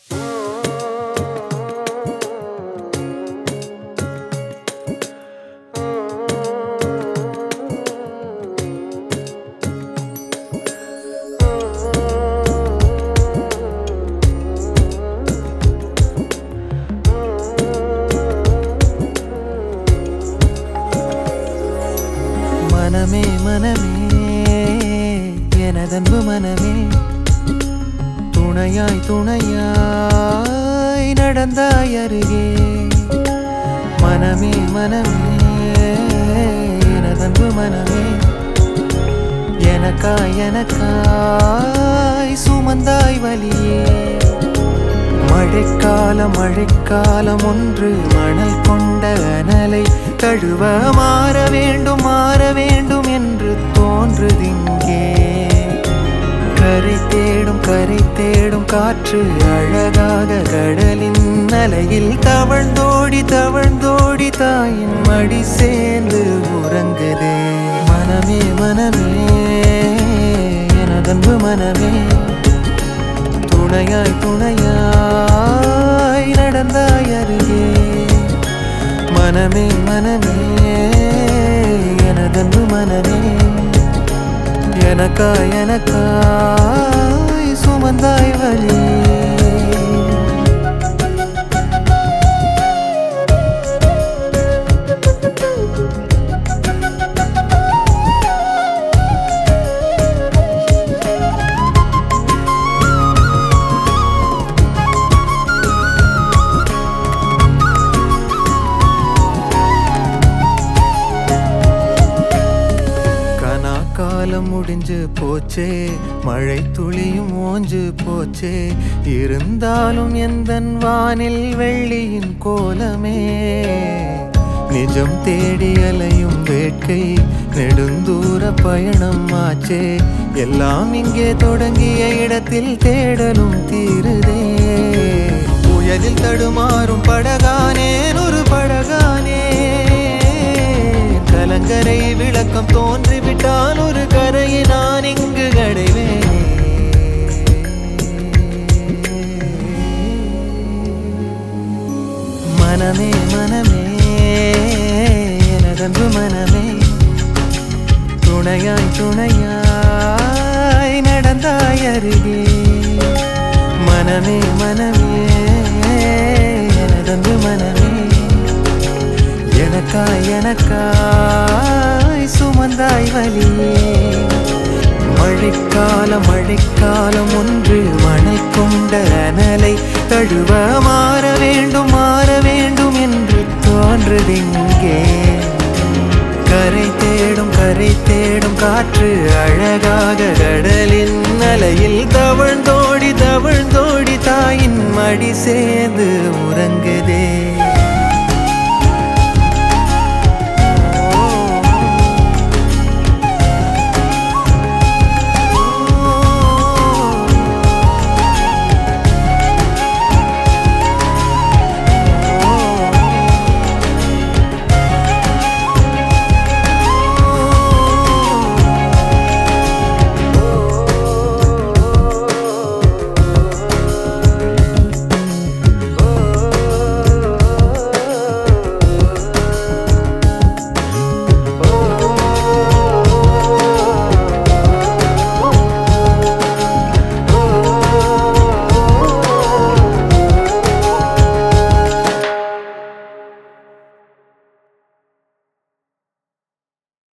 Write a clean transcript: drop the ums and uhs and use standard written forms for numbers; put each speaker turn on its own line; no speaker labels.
மனமே மனமே எனதன்பு மனமே துணையாய் துணையாய் நடந்தாய் அருகே. மனமே மனமே எனதன்பு மனமே எனக்காய் எனக்காய் சுமந்தாய் வலியே. மழைக்காலம் மழைக்காலம் ஒன்று மணல் கொண்ட அனலை தழுவ மாற வேண்டும் என்று தோன்றுதிங்கே. கரை தேடும் காற்று அழகாக கடலின் அலையில் தவழ்ந்தோடி தவழ்ந்தோடி தாயின் மடி சேர்ந்து உறங்குதே. மனமே மனமே எனதன்பு மனமே துணையாய் துணையாய் நடந்தாய் அருகே. மனமே மனமே எனதன்பு மனமே எனக்காய் எனக்காய் சுமந்தாய் வலி. காலம் முடிஞ்சு போச்சே மழை துளியும் ஓஞ்சு போச்சே. இருந்தாலும் எந்தன் வானில் வெள்ளியின் கோலமே. நிஜம் தேடி அலையும் வேட்கை நெடுந்தூர பயணம் ஆச்சே. எல்லாம் இங்கே தொடங்கிய இடத்தில் தேடலும் தீருதே. புயலில் தடுமாறும் படகானேன் ஒரு படகானே. கலங்கரை விளக்கம் தோன்றிவிட்டால் ஒரு கரையை நான் இங்கு கடைவேனே. மனமே மனமே எனதன்பு மனமே துணையாய் துணையாய் நடந்தாய் அருகே. மனமே மனமே எனதன்பு மனமே எனக்காய் எனக்காய் சுமந்தாய் வலியே. மழைக்காலம் மழைக்காலம் ஒன்று மணல் கொண்ட அனலை தழுவ மாற வேண்டும் என்று தோன்றுதிங்கே. கரை தேடும் காற்று அழகாக கடலின் அலையில் தவழ்ந்தோடி தவழ்ந்தோடி தாயின் மடி சேர்ந்து உறங்குதே.